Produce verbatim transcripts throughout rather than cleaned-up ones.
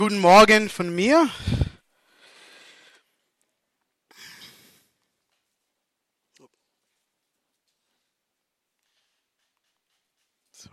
Guten Morgen von mir. So.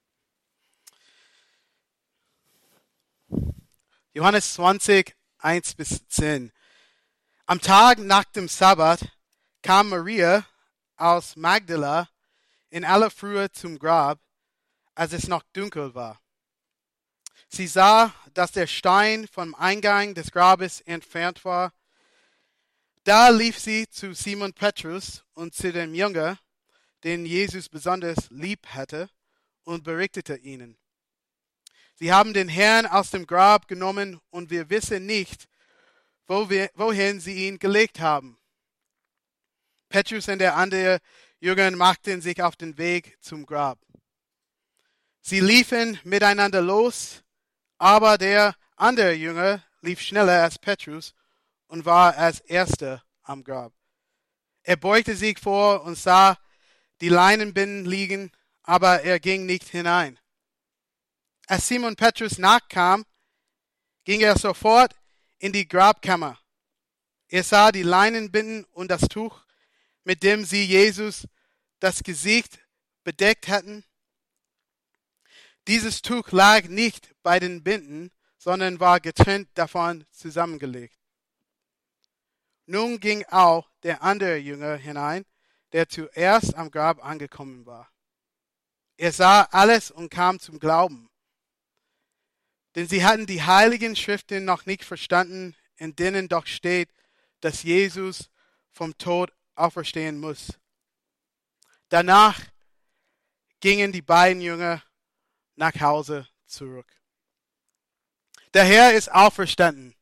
Johannes zwanzig, eins bis zehn. Am Tag nach dem Sabbat kam Maria aus Magdala in aller Frühe zum Grab, als es noch dunkel war. Sie sah, dass der Stein vom Eingang des Grabes entfernt war. Da lief sie zu Simon Petrus und zu dem Jünger, den Jesus besonders lieb hatte, und berichtete ihnen: Sie haben den Herrn aus dem Grab genommen und wir wissen nicht, wo wir, wohin sie ihn gelegt haben. Petrus und der andere Jünger machten sich auf den Weg zum Grab. Sie liefen miteinander los, aber der andere Jünger lief schneller als Petrus und war als erster am Grab. Er beugte sich vor und sah die Leinenbinden liegen, aber er ging nicht hinein. Als Simon Petrus nachkam, ging er sofort in die Grabkammer. Er sah die Leinenbinden und das Tuch, mit dem sie Jesus das Gesicht bedeckt hatten. Dieses Tuch lag nicht bei den Binden, sondern war getrennt davon zusammengelegt. Nun ging auch der andere Jünger hinein, der zuerst am Grab angekommen war. Er sah alles und kam zum Glauben. Denn sie hatten die heiligen Schriften noch nicht verstanden, in denen doch steht, dass Jesus vom Tod auferstehen muss. Danach gingen die beiden Jünger nach Hause zurück. Der Herr ist auferstanden.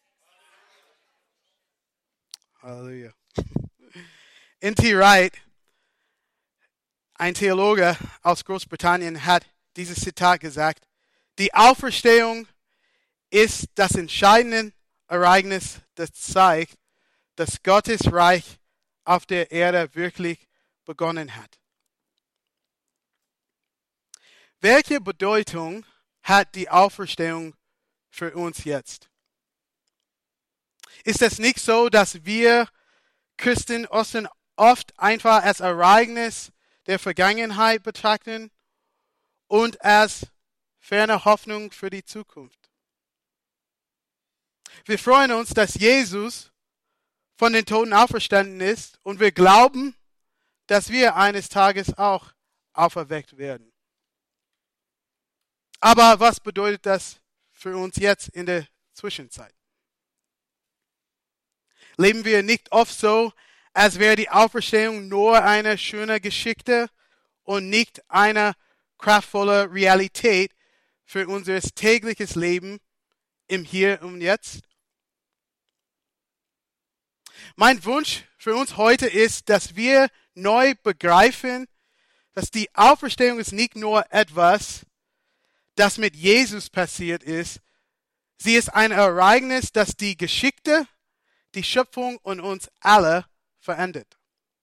Halleluja. N T Wright, ein Theologe aus Großbritannien, hat dieses Zitat gesagt: Die Auferstehung ist das entscheidende Ereignis, das zeigt, dass Gottes Reich auf der Erde wirklich begonnen hat. Welche Bedeutung hat die Auferstehung für uns jetzt? Ist es nicht so, dass wir Christen Ostern oft einfach als Ereignis der Vergangenheit betrachten und als ferne Hoffnung für die Zukunft? Wir freuen uns, dass Jesus von den Toten auferstanden ist und wir glauben, dass wir eines Tages auch auferweckt werden. Aber was bedeutet das für uns jetzt in der Zwischenzeit? Leben wir nicht oft so, als wäre die Auferstehung nur eine schöne Geschichte und nicht eine kraftvolle Realität für unser tägliches Leben im Hier und Jetzt? Mein Wunsch für uns heute ist, dass wir neu begreifen, dass die Auferstehung ist nicht nur etwas, das mit Jesus passiert ist. Sie ist ein Ereignis, das die Geschichte, die Schöpfung und uns alle verändert.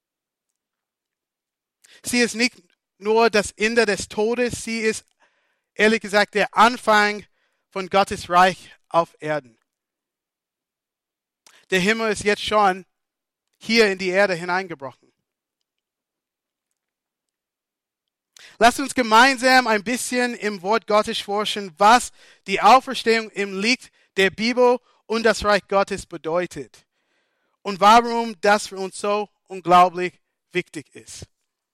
Sie ist nicht nur das Ende des Todes, sie ist ehrlich gesagt der Anfang von Gottes Reich auf Erden. Der Himmel ist jetzt schon hier in die Erde hineingebrochen. Lasst uns gemeinsam ein bisschen im Wort Gottes forschen, was die Auferstehung im Licht der Bibel und das Reich Gottes bedeutet und warum das für uns so unglaublich wichtig ist.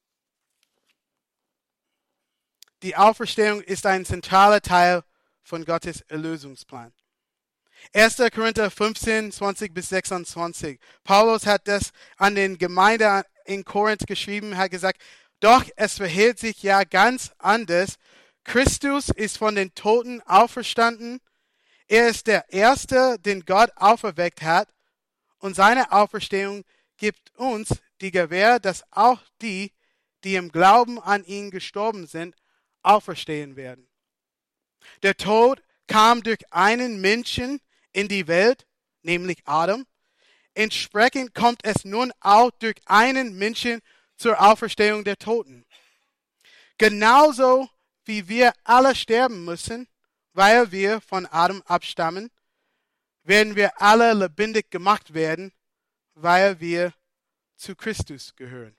Die Auferstehung ist ein zentraler Teil von Gottes Erlösungsplan. erster Korinther fünfzehn, zwanzig bis sechsundzwanzig. Paulus hat das an den Gemeinden in Korinth geschrieben, hat gesagt: Doch es verhält sich ja ganz anders. Christus ist von den Toten auferstanden. Er ist der Erste, den Gott auferweckt hat. Und seine Auferstehung gibt uns die Gewähr, dass auch die, die im Glauben an ihn gestorben sind, auferstehen werden. Der Tod kam durch einen Menschen in die Welt, nämlich Adam. Entsprechend kommt es nun auch durch einen Menschen zur Auferstehung der Toten. Genauso wie wir alle sterben müssen weil wir von Adam abstammen, werden wir alle lebendig gemacht werden, weil wir zu Christus gehören.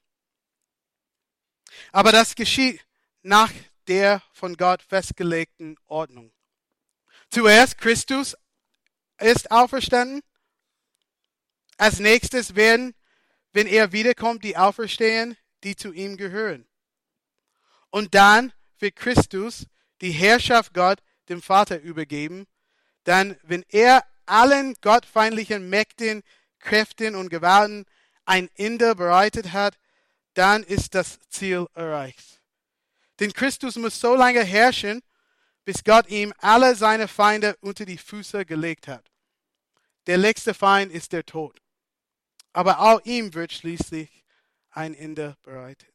Aber das geschieht nach der von Gott festgelegten Ordnung. Zuerst Christus ist auferstanden. Als nächstes werden, wenn er wiederkommt, die auferstehen, die zu ihm gehören. Und dann wird Christus die Herrschaft Gott dem Vater übergeben. Dann, wenn er allen gottfeindlichen Mächten, Kräften und Gewalten ein Ende bereitet hat, dann ist das Ziel erreicht. Denn Christus muss so lange herrschen, bis Gott ihm alle seine Feinde unter die Füße gelegt hat. Der letzte Feind ist der Tod. Aber auch ihm wird schließlich ein Ende bereitet.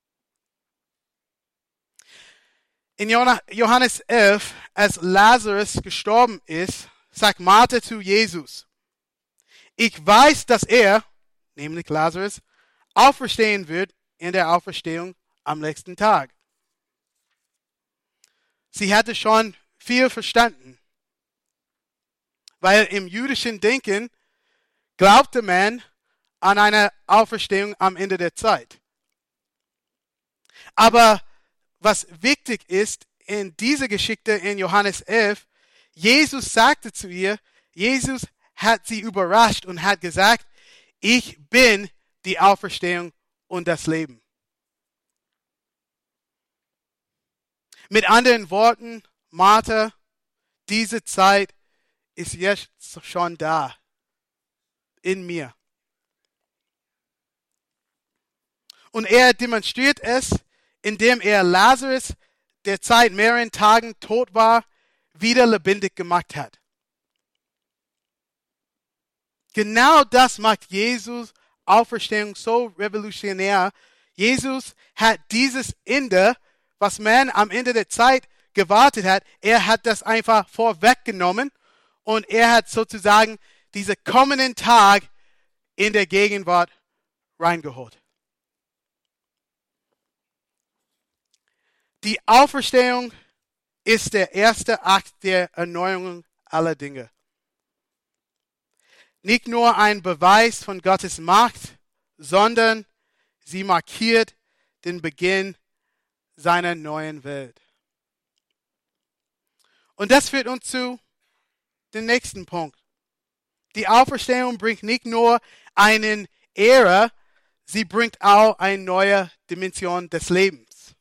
In Johannes elf, als Lazarus gestorben ist, sagt Martha zu Jesus: Ich weiß, dass er, nämlich Lazarus, auferstehen wird in der Auferstehung am nächsten Tag. Sie hatte schon viel verstanden, weil im jüdischen Denken glaubte man an eine Auferstehung am Ende der Zeit. Aber was wichtig ist in dieser Geschichte in Johannes elf, Jesus sagte zu ihr, Jesus hat sie überrascht und hat gesagt, ich bin die Auferstehung und das Leben. Mit anderen Worten, Martha, diese Zeit ist jetzt schon da, in mir. Und er demonstriert es, indem er Lazarus, der seit mehreren Tagen tot war, wieder lebendig gemacht hat. Genau das macht Jesus Auferstehung so revolutionär. Jesus hat dieses Ende, was man am Ende der Zeit gewartet hat, er hat das einfach vorweggenommen und er hat sozusagen diesen kommenden Tag in der Gegenwart reingeholt. Die Auferstehung ist der erste Akt der Erneuerung aller Dinge. Nicht nur ein Beweis von Gottes Macht, sondern sie markiert den Beginn seiner neuen Welt. Und das führt uns zu dem nächsten Punkt. Die Auferstehung bringt nicht nur einen Ära, sie bringt auch eine neue Dimension des Lebens.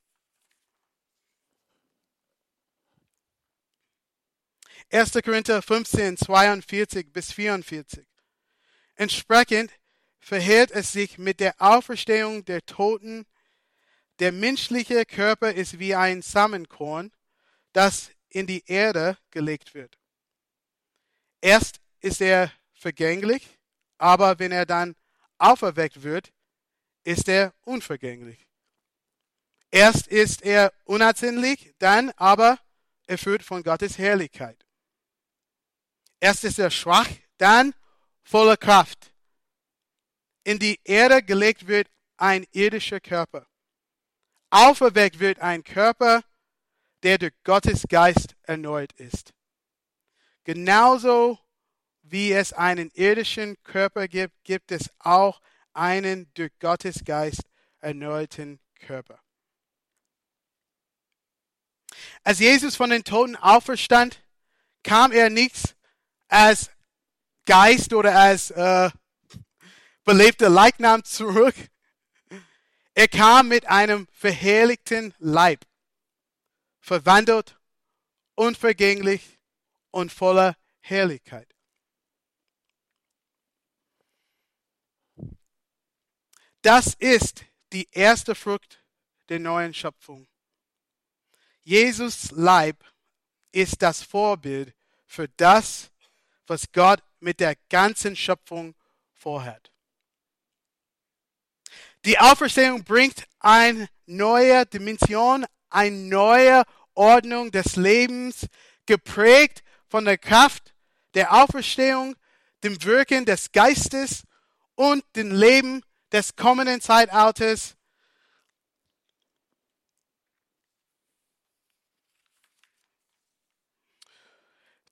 erster Korinther fünfzehn, zweiundvierzig bis vierundvierzig. Entsprechend verhält es sich mit der Auferstehung der Toten. Der menschliche Körper ist wie ein Samenkorn, das in die Erde gelegt wird. Erst ist er vergänglich, aber wenn er dann auferweckt wird, ist er unvergänglich. Erst ist er unansehnlich, dann aber erfüllt von Gottes Herrlichkeit. Erst ist er schwach, dann voller Kraft. In die Erde gelegt wird ein irdischer Körper. Auferweckt wird ein Körper, der durch Gottes Geist erneuert ist. Genauso wie es einen irdischen Körper gibt, gibt es auch einen durch Gottes Geist erneuerten Körper. Als Jesus von den Toten auferstand, kam er nicht als Geist oder als äh, belebter Leichnam zurück. Er kam mit einem verherrlichten Leib, verwandelt, unvergänglich und voller Herrlichkeit. Das ist die erste Frucht der neuen Schöpfung. Jesus Leib ist das Vorbild für das, was Gott mit der ganzen Schöpfung vorhat. Die Auferstehung bringt eine neue Dimension, eine neue Ordnung des Lebens, geprägt von der Kraft der Auferstehung, dem Wirken des Geistes und dem Leben des kommenden Zeitalters.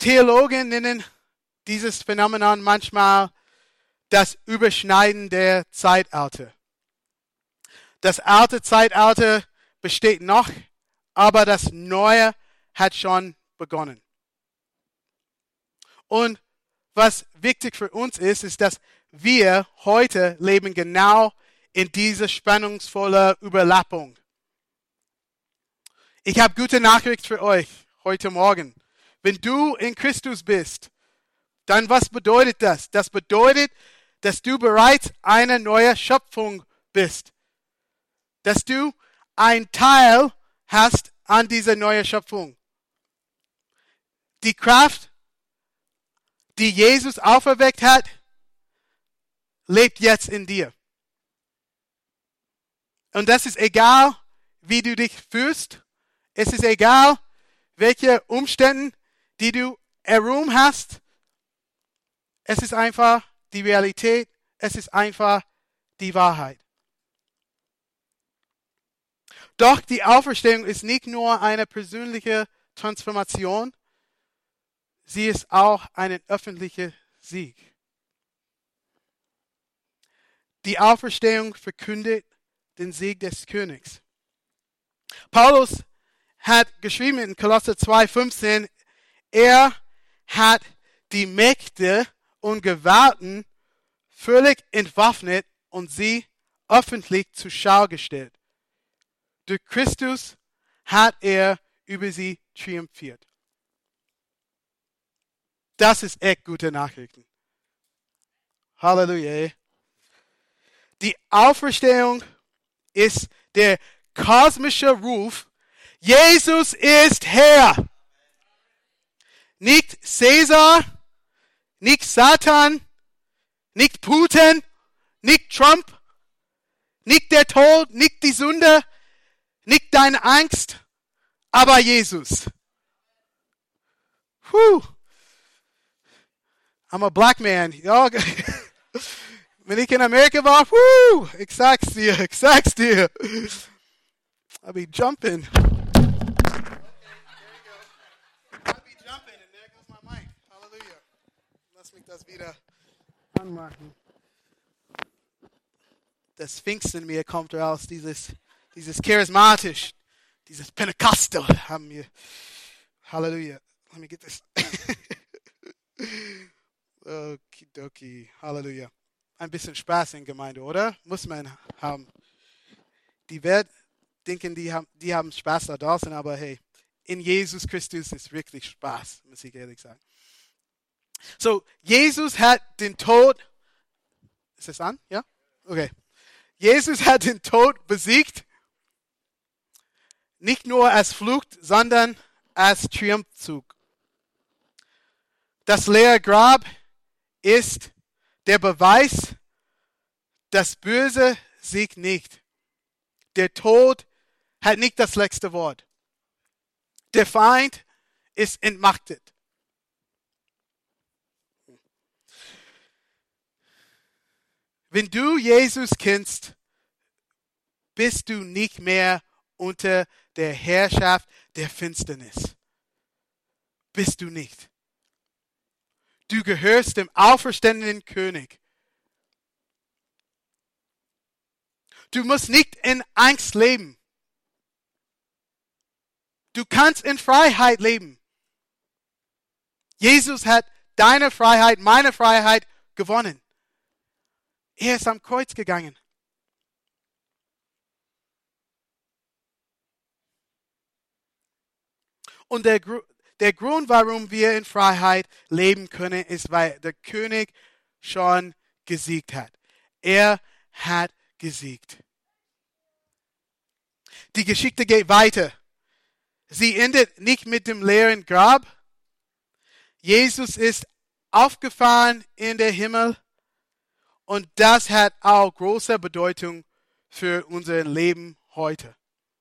Theologen nennen dieses Phänomenon manchmal das Überschneiden der Zeitalter. Das alte Zeitalter besteht noch, aber das Neue hat schon begonnen. Und was wichtig für uns ist, ist, dass wir heute leben genau in dieser spannungsvollen Überlappung. Ich habe gute Nachricht für euch heute Morgen. Wenn du in Christus bist, dann was bedeutet das? Das bedeutet, dass du bereits eine neue Schöpfung bist. Dass du ein Teil hast an dieser neuen Schöpfung. Die Kraft, die Jesus auferweckt hat, lebt jetzt in dir. Und das ist egal, wie du dich fühlst. Es ist egal, welche Umstände, die du herum hast. Es ist einfach die Realität. Es ist einfach die Wahrheit. Doch die Auferstehung ist nicht nur eine persönliche Transformation. Sie ist auch ein öffentlicher Sieg. Die Auferstehung verkündet den Sieg des Königs. Paulus hat geschrieben in Kolosser zwei fünfzehn, er hat die Mächte und Gewalten völlig entwaffnet und sie öffentlich zur Schau gestellt. Durch Christus hat er über sie triumphiert. Das ist echt gute Nachrichten. Halleluja. Die Auferstehung ist der kosmische Ruf, Jesus ist Herr. Nicht Caesar, nicht Satan, nicht Putin, nicht Trump, nicht der Tod, nicht die Sünde, nicht deine Angst, aber Jesus. Puh. I'm a black man. Ja, wenn ich in Amerika war, puh, ich sag's dir, ich sag's dir. I'll be jumping. Okay, there you go. I'll be jumping and there goes my mic. Halleluja. Lass mich das wieder anmachen. Das Pfingsten in mir kommt raus, dieses, dieses charismatisch, dieses Pentecostal haben wir. Halleluja. Let me get this. Okidoki. Halleluja. Ein bisschen Spaß in Gemeinde, oder? Muss man haben. Die Welt denken, die haben, die haben Spaß da draußen, aber hey, in Jesus Christus ist wirklich Spaß, muss ich ehrlich sagen. So, Jesus hat den Tod, ist es an? Ja? Okay. Jesus hat den Tod besiegt, nicht nur als Flucht, sondern als Triumphzug. Das leere Grab ist der Beweis, das Böse siegt nicht. Der Tod hat nicht das letzte Wort. Der Feind ist entmachtet. Wenn du Jesus kennst, bist du nicht mehr unter der Herrschaft der Finsternis. Bist du nicht. Du gehörst dem auferstandenen König. Du musst nicht in Angst leben. Du kannst in Freiheit leben. Jesus hat deine Freiheit, meine Freiheit gewonnen. Er ist am Kreuz gegangen. Und der, der Grund, warum wir in Freiheit leben können, ist, weil der König schon gesiegt hat. Er hat gesiegt. Die Geschichte geht weiter. Sie endet nicht mit dem leeren Grab. Jesus ist aufgefahren in den Himmel und das hat auch große Bedeutung für unser Leben heute.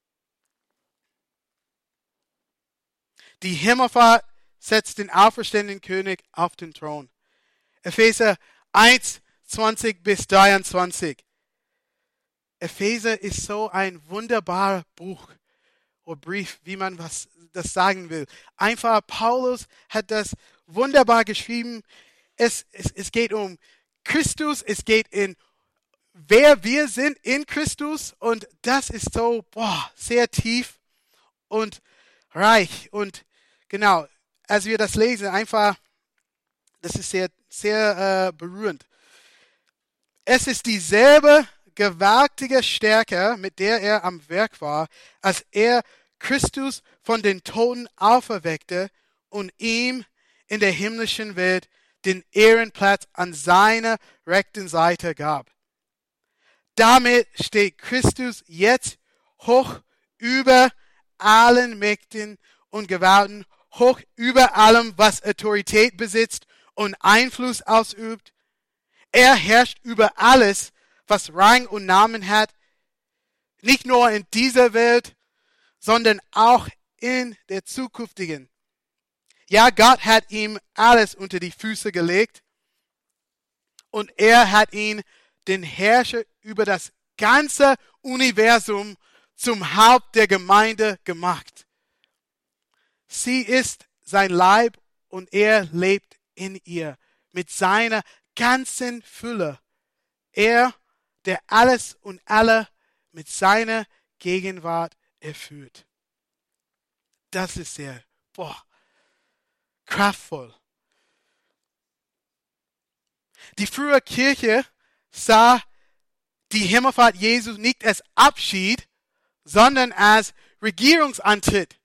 Die Himmelfahrt setzt den auferstandenen König auf den Thron. Epheser eins, zwanzig bis dreiundzwanzig. Epheser ist so ein wunderbarer Buch oder Brief, wie man was das sagen will. Einfach Paulus hat das wunderbar geschrieben. Es, es, es geht um Christus, es geht in wer wir sind in Christus und das ist so boah, sehr tief und reich und genau, als wir das lesen, einfach, das ist sehr, sehr äh, berührend. Es ist dieselbe gewaltige Stärke, mit der er am Werk war, als er Christus von den Toten auferweckte und ihm in der himmlischen Welt den Ehrenplatz an seiner rechten Seite gab. Damit steht Christus jetzt hoch über allen Mächten und Gewalten, hoch über allem, was Autorität besitzt und Einfluss ausübt. Er herrscht über alles, was Rang und Namen hat, nicht nur in dieser Welt, sondern auch in der zukünftigen. Ja, Gott hat ihm alles unter die Füße gelegt und er hat ihn, den Herrscher über das ganze Universum, zum Haupt der Gemeinde gemacht. Sie ist sein Leib und er lebt in ihr mit seiner ganzen Fülle. Er, der alles und alle mit seiner Gegenwart erfüllt. Das ist sehr, boah, kraftvoll. Die frühe Kirche sah die Himmelfahrt Jesu nicht als Abschied, sondern als Regierungsantritt.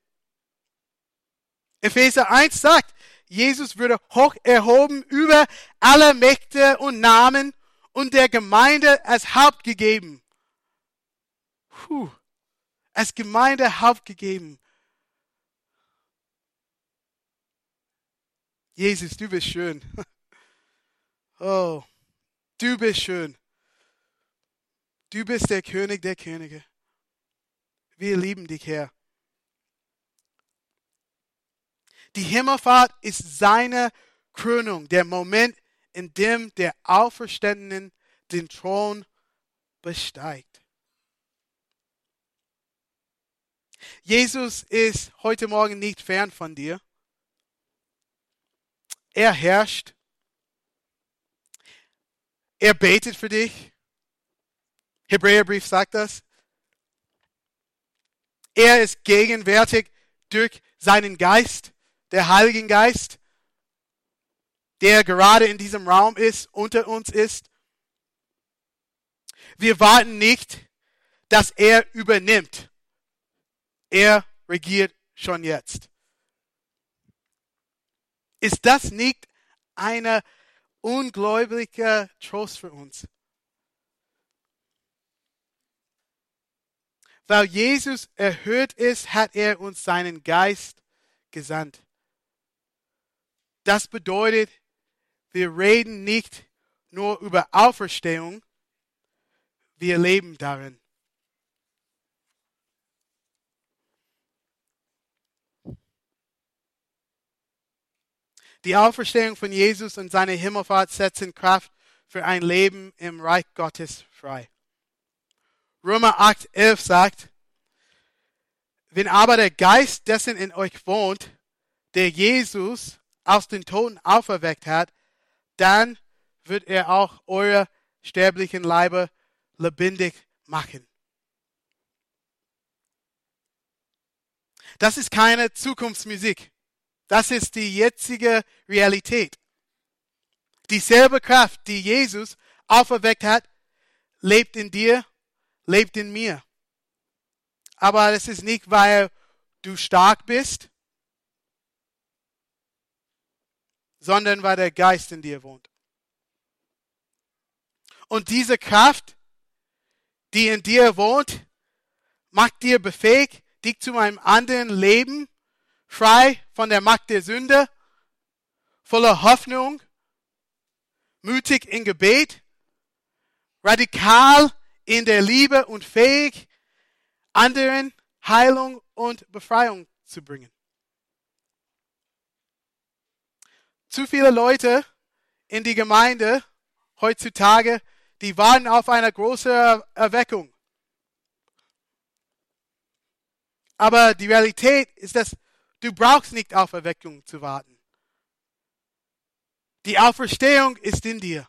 Epheser eins sagt, Jesus würde hoch erhoben über alle Mächte und Namen und der Gemeinde als Haupt gegeben. Puh, als Gemeinde Haupt gegeben. Jesus, du bist schön. Oh, du bist schön. Du bist der König der Könige. Wir lieben dich, Herr. Die Himmelfahrt ist seine Krönung, der Moment, in dem der Auferstandene den Thron besteigt. Jesus ist heute Morgen nicht fern von dir. Er herrscht. Er betet für dich. Hebräerbrief sagt das. Er ist gegenwärtig durch seinen Geist, der Heiligen Geist, der gerade in diesem Raum ist, unter uns ist. Wir warten nicht, dass er übernimmt. Er regiert schon jetzt. Ist das nicht eine ungläubiger Trost für uns? Weil Jesus erhöht ist, hat er uns seinen Geist gesandt. Das bedeutet, wir reden nicht nur über Auferstehung, wir leben darin. Die Auferstehung von Jesus und seine Himmelfahrt setzen Kraft für ein Leben im Reich Gottes frei. Römer acht, elf sagt, wenn aber der Geist dessen in euch wohnt, der Jesus aus den Toten auferweckt hat, dann wird er auch eure sterblichen Leiber lebendig machen. Das ist keine Zukunftsmusik. Das ist die jetzige Realität. Dieselbe Kraft, die Jesus auferweckt hat, lebt in dir, lebt in mir. Aber das ist nicht, weil du stark bist, sondern weil der Geist in dir wohnt. Und diese Kraft, die in dir wohnt, macht dir befähigt, dich zu einem anderen Leben, frei von der Macht der Sünde, voller Hoffnung, mutig in Gebet, radikal in der Liebe und fähig, anderen Heilung und Befreiung zu bringen. Zu viele Leute in die Gemeinde heutzutage, die warten auf eine große Erweckung. Aber die Realität ist, dass du brauchst nicht auf Erweckung zu warten. Die Auferstehung ist in dir.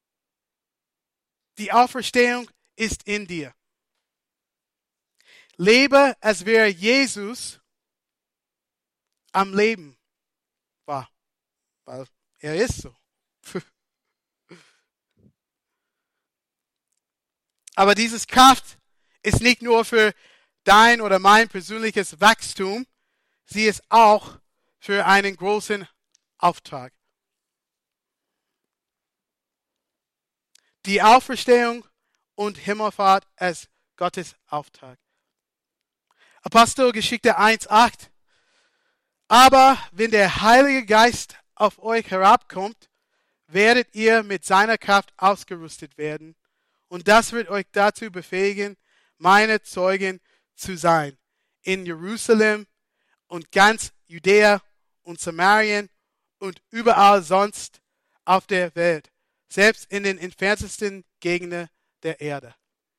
Die Auferstehung ist in dir. Lebe, als wäre Jesus am Leben war. Weil er ist so. Aber dieses Kraft ist nicht nur für dein oder mein persönliches Wachstum, sie ist auch für einen großen Auftrag. Die Auferstehung und Himmelfahrt als Gottes Auftrag. Apostelgeschichte eins acht. Aber wenn der Heilige Geist auf euch herabkommt, werdet ihr mit seiner Kraft ausgerüstet werden. Und das wird euch dazu befähigen, meine Zeugen zu sein. In Jerusalem und ganz Judäa und Samarien und überall sonst auf der Welt. Selbst in den entferntesten Gegenden der Erde.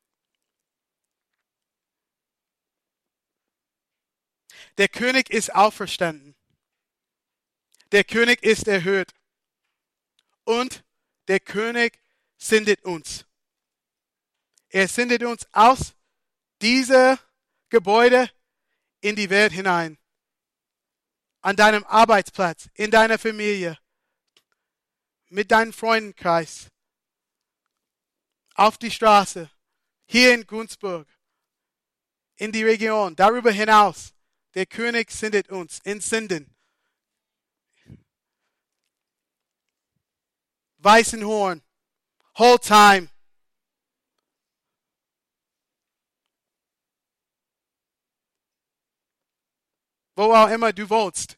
Der König ist auferstanden. Der König ist erhöht. Und der König sendet uns. Er sendet uns aus diesem Gebäude in die Welt hinein. An deinem Arbeitsplatz, in deiner Familie, mit deinem Freundenkreis, auf die Straße, hier in Günzburg, in die Region, darüber hinaus. Der König sendet uns in Senden. Weißenhorn, Holzheim, wo auch immer du wohnst.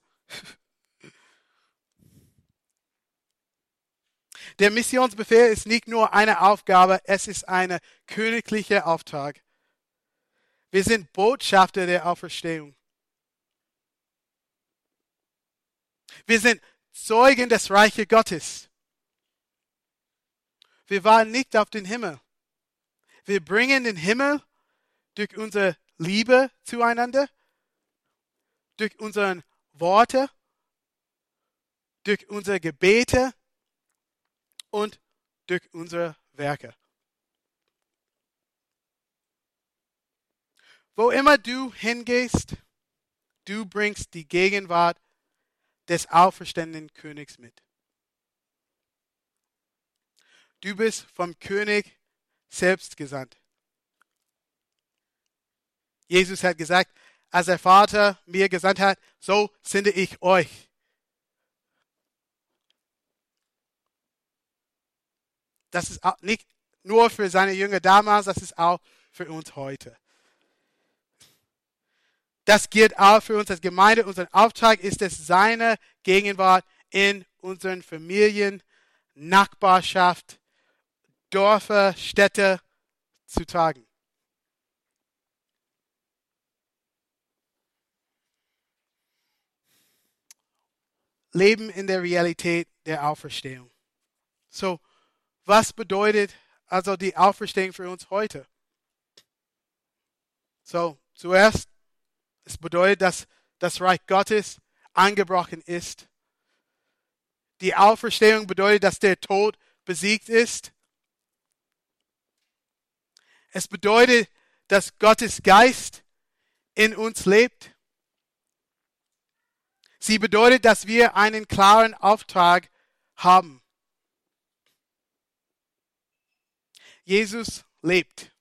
Der Missionsbefehl ist nicht nur eine Aufgabe, es ist ein königlicher Auftrag. Wir sind Botschafter der Auferstehung. Wir sind Zeugen des Reiches Gottes. Wir warten nicht auf den Himmel. Wir bringen den Himmel durch unsere Liebe zueinander, durch unsere Worte, durch unsere Gebete und durch unsere Werke. Wo immer du hingehst, du bringst die Gegenwart des auferstandenen Königs mit. Du bist vom König selbst gesandt. Jesus hat gesagt, als der Vater mir gesandt hat, so sende ich euch. Das ist auch nicht nur für seine Jünger damals, das ist auch für uns heute. Das gilt auch für uns als Gemeinde. Unser Auftrag ist es, seine Gegenwart in unseren Familien, Nachbarschaft, Dörfer, Städte zu tragen. Leben in der Realität der Auferstehung. So, was bedeutet also die Auferstehung für uns heute? So, zuerst, es bedeutet, dass das Reich Gottes angebrochen ist. Die Auferstehung bedeutet, dass der Tod besiegt ist. Es bedeutet, dass Gottes Geist in uns lebt. Sie bedeutet, dass wir einen klaren Auftrag haben. Jesus lebt.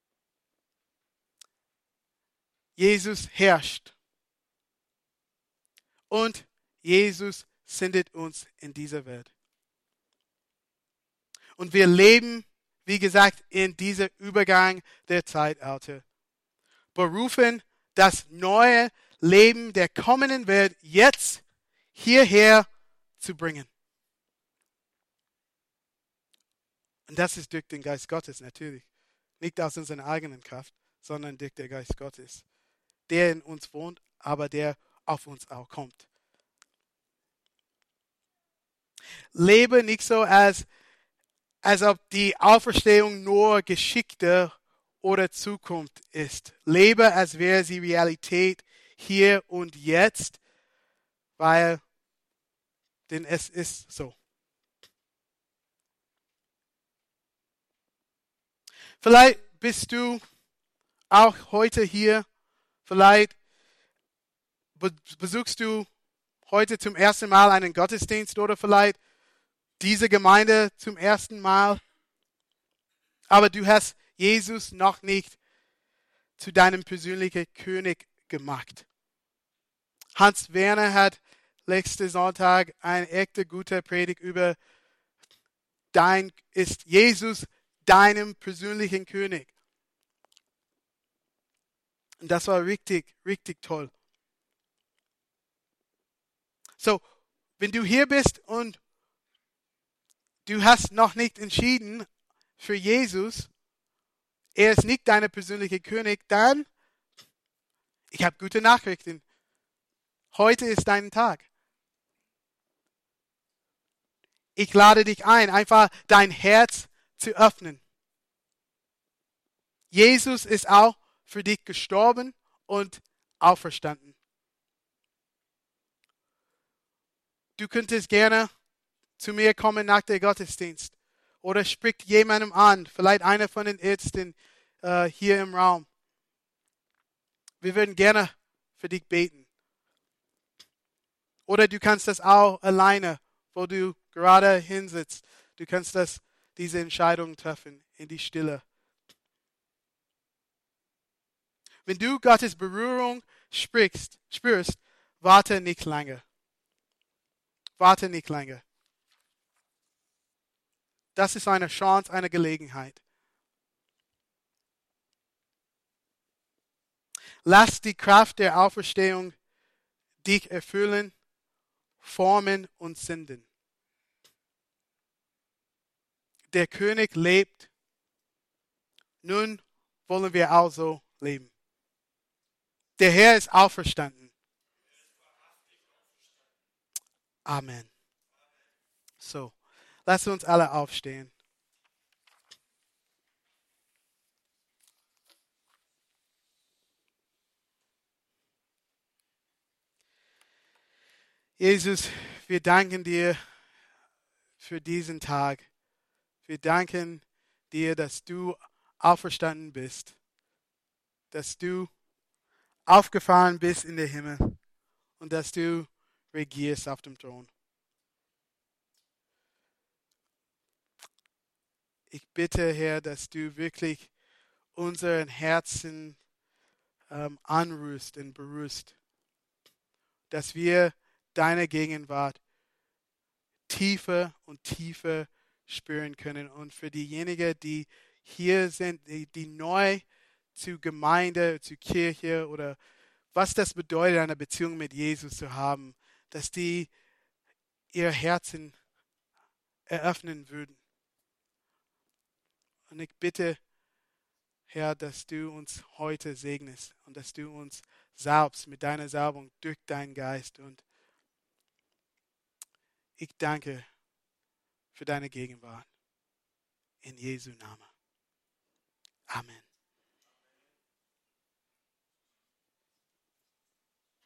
Jesus herrscht. Und Jesus sendet uns in dieser Welt. Und wir leben, wie gesagt, in dieser Übergang der Zeitalter. Berufen, das neue Leben der kommenden Welt jetzt hierher zu bringen. Und das ist durch den Geist Gottes natürlich. Nicht aus unserer eigenen Kraft, sondern durch den Geist Gottes. Der in uns wohnt, aber der auf uns auch kommt. Lebe nicht so, als, als ob die Auferstehung nur Geschichte oder Zukunft ist. Lebe, als wäre sie Realität hier und jetzt, weil denn es ist so. Vielleicht bist du auch heute hier, vielleicht besuchst du heute zum ersten Mal einen Gottesdienst oder vielleicht diese Gemeinde zum ersten Mal, aber du hast Jesus noch nicht zu deinem persönlichen König gemacht. Hans Werner hat letzten Sonntag eine echte gute Predigt über dein, ist Jesus deinem persönlichen König. Und das war richtig, richtig toll. So, wenn du hier bist und du hast noch nicht entschieden für Jesus, er ist nicht dein persönlicher König, dann, ich habe gute Nachrichten. Heute ist dein Tag. Ich lade dich ein, einfach dein Herz zu öffnen. Jesus ist auch für dich gestorben und auferstanden. Du könntest gerne zu mir kommen nach der Gottesdienst oder spricht jemandem an, vielleicht einer von den Ärzten äh, hier im Raum. Wir würden gerne für dich beten. Oder du kannst das auch alleine, wo du gerade hinsitzt. Du kannst das, diese Entscheidung treffen in die Stille. Wenn du Gottes Berührung sprichst, spürst, warte nicht lange. Warte nicht lange. Das ist eine Chance, eine Gelegenheit. Lass die Kraft der Auferstehung dich erfüllen, formen und senden. Der König lebt. Nun wollen wir also leben. Der Herr ist auferstanden. Amen. So, lass uns alle aufstehen. Jesus, wir danken dir für diesen Tag. Wir danken dir, dass du auferstanden bist, dass du aufgefahren bist in den Himmel und dass du regierst auf dem Thron. Ich bitte, Herr, dass du wirklich unseren Herzen ähm, anrührst und berührst, dass wir deine Gegenwart tiefer und tiefer spüren können. Und für diejenigen, die hier sind, die, die neu zu Gemeinde, zu Kirche oder was das bedeutet, eine Beziehung mit Jesus zu haben, dass die ihr Herzen eröffnen würden. Und ich bitte, Herr, dass du uns heute segnest und dass du uns salbst mit deiner Salbung durch deinen Geist. Und ich danke für deine Gegenwart. In Jesu Namen. Amen.